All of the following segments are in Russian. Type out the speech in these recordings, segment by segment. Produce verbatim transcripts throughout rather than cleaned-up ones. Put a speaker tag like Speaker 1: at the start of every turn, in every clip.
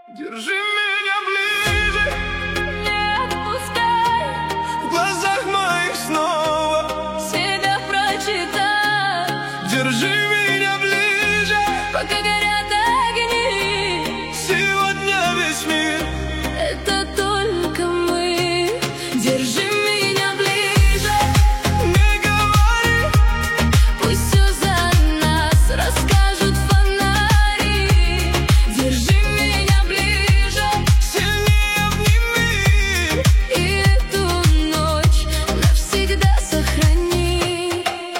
Speaker 1: Держи меня ближе,
Speaker 2: не отпускай,
Speaker 1: в глазах моих снова
Speaker 2: себя прочитай.
Speaker 1: Держи меня ближе,
Speaker 2: Пока горят огни,
Speaker 1: сегодня весь мир
Speaker 2: это только мы. Держи меня ближе,
Speaker 1: не говори,
Speaker 2: пусть все за нас расскажут фонари. Держи меня ближе,
Speaker 1: сильнее обними,
Speaker 2: и эту ночь навсегда сохрани.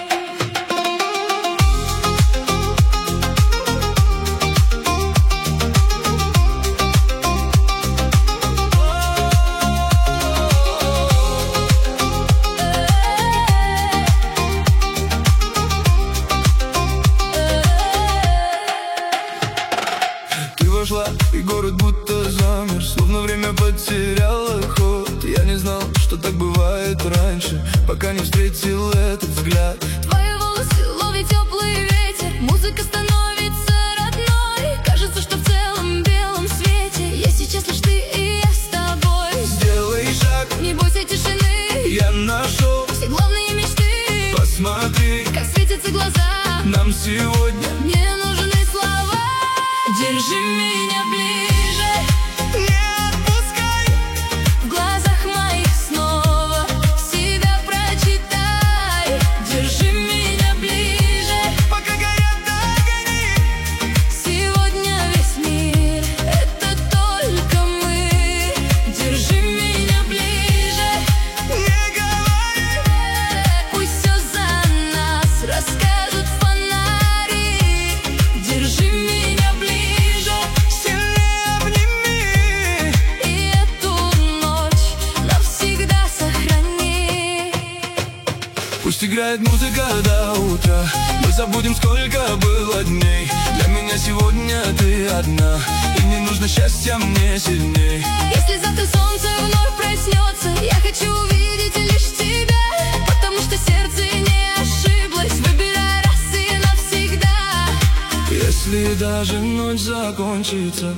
Speaker 1: Ты вошла, и город будто замер, словно время потеряло ход. Я не знал, что так бывает раньше, пока не встретил этот взгляд.
Speaker 2: Твои волосы ловит теплый ветер, музыка становится родной. Кажется, что в целом белом свете я сейчас лишь ты и я с тобой.
Speaker 1: Сделай шаг,
Speaker 2: Не бойся тишины,
Speaker 1: я нашел,
Speaker 2: все главные мечты.
Speaker 1: посмотри,
Speaker 2: Как светятся глаза,
Speaker 1: нам сегодня
Speaker 2: мне нужны слова. Держи меня ближе,
Speaker 1: не отпускай,
Speaker 2: в глазах моих снова себя прочитай. Держи меня ближе,
Speaker 1: пока горят огни,
Speaker 2: сегодня весь мир это только мы. Держи меня ближе,
Speaker 1: не говори,
Speaker 2: пусть все за нас расскажут фонари. Держи меня ближе,
Speaker 1: сильнее обними,
Speaker 2: и эту ночь навсегда сохрани.
Speaker 1: пусть играет музыка до утра, мы забудем, сколько было дней. Для меня сегодня ты одна, и не нужно счастья мне сильней.
Speaker 2: Если завтра солнце вновь проснется, я хочу увидеть лишь тебя, потому что сердце не ошиблось, выбирай раз и навсегда.
Speaker 1: Если даже ночь закончится,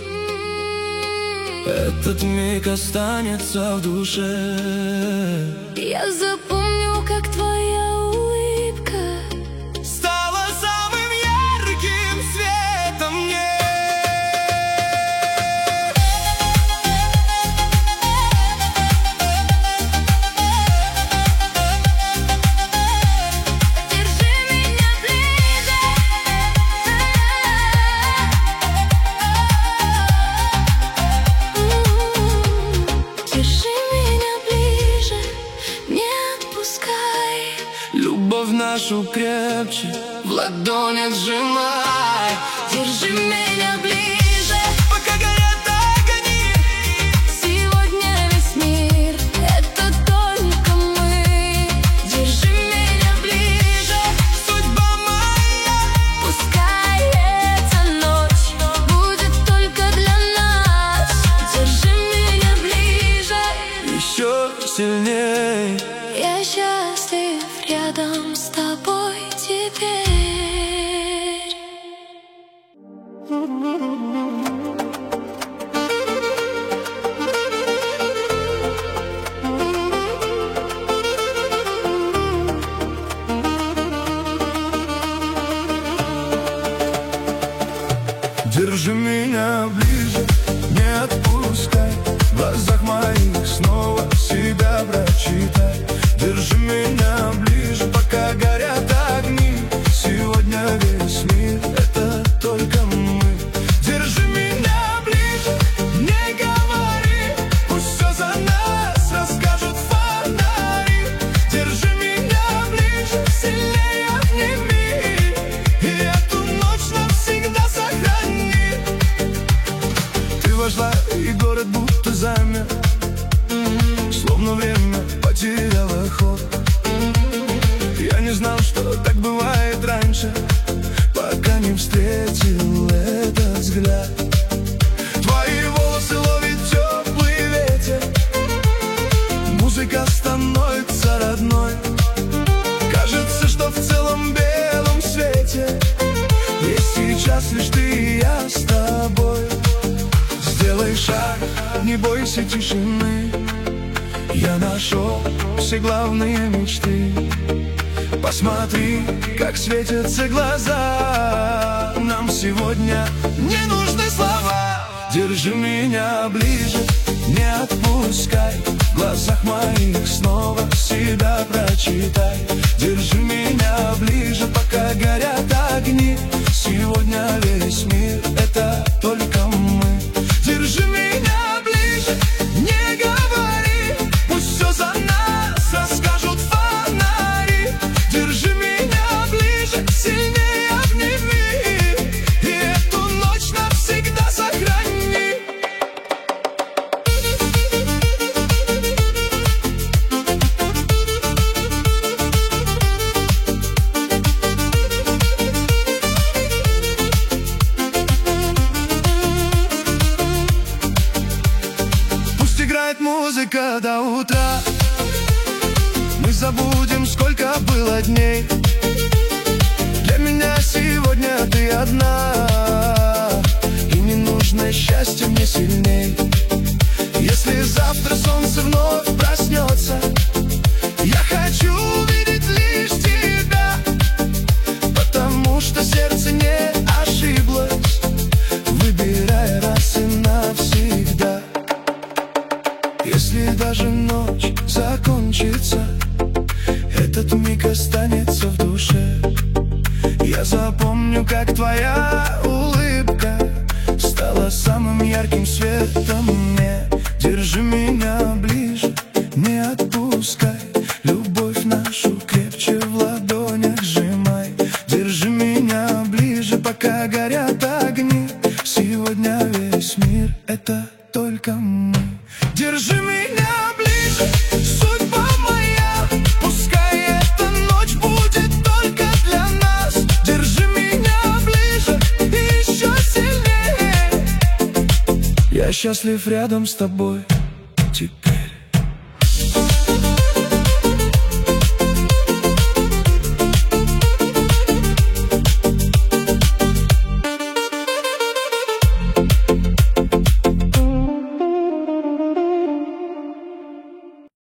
Speaker 1: этот миг останется в душе.
Speaker 2: Я запомню, как твоя улыбка
Speaker 1: Стала самым ярким светом мне.
Speaker 2: держи меня ближе. Держи меня ближе, не отпускай.
Speaker 1: Любовь нашу крепче в ладонях сжимай.
Speaker 2: Держи меня ближе,
Speaker 1: Пока горят огни,
Speaker 2: сегодня весь мир это только мы. Держи меня ближе,
Speaker 1: судьба моя,
Speaker 2: пускай эта ночь будет только для нас. Держи меня ближе,
Speaker 1: еще сильней.
Speaker 2: я счастлив рядом с тобой теперь.
Speaker 1: Держи меня ближе, не отпускай, в глазах моих снова себя прочитай. Держи меня ближе, пока горят огни, сегодня весь мир это только мы. Держи меня ближе, не говори, пусть все за нас расскажут фонари. Держи меня ближе, сильнее обними, и эту ночь навсегда сохрани. Ты вошла, и город будто замер, словно время потеряло ход. Я не знал, что так бывает раньше, пока не встретил этот взгляд. Твои волосы ловит теплый ветер, музыка становится родной. Кажется, что в целом белом свете есть сейчас лишь ты и я с тобой. не бойся тишины. Я нашел все главные мечты. Посмотри, как светятся глаза. Нам сегодня не нужны слова. Держи меня ближе, не отпускай. В глазах моих снова себя прочитай. Держи меня ближе, пока горят огни. Сегодня весь мир — это только мы. Держи меня ближе, не говори, пусть все за нас расскажут фонари. Держи меня ближе, сильнее обними, и эту ночь навсегда сохрани. Играет музыка до утра. Мы забудем, сколько было дней. Для меня сегодня ты одна, и не нужно счастье мне сильней. Если завтра солнце вновь проснется, я хочу увидеть лишь тебя, потому что сердце не ошиблось, выбирая раз и навсегда. Если даже ночь закончится, этот миг останется в душе. Я запомню, как твоя улыбка стала самым ярким светом мне. Держи меня ближе, не отпускай. Любовь нашу крепче в ладонях сжимай. Держи меня ближе, пока горят огни. Сегодня весь мир — это только мы. Держи меня ближе, судьба моя. Пускай эта ночь будет только для нас. Держи меня ближе и еще сильнее. Я счастлив рядом с тобой теперь.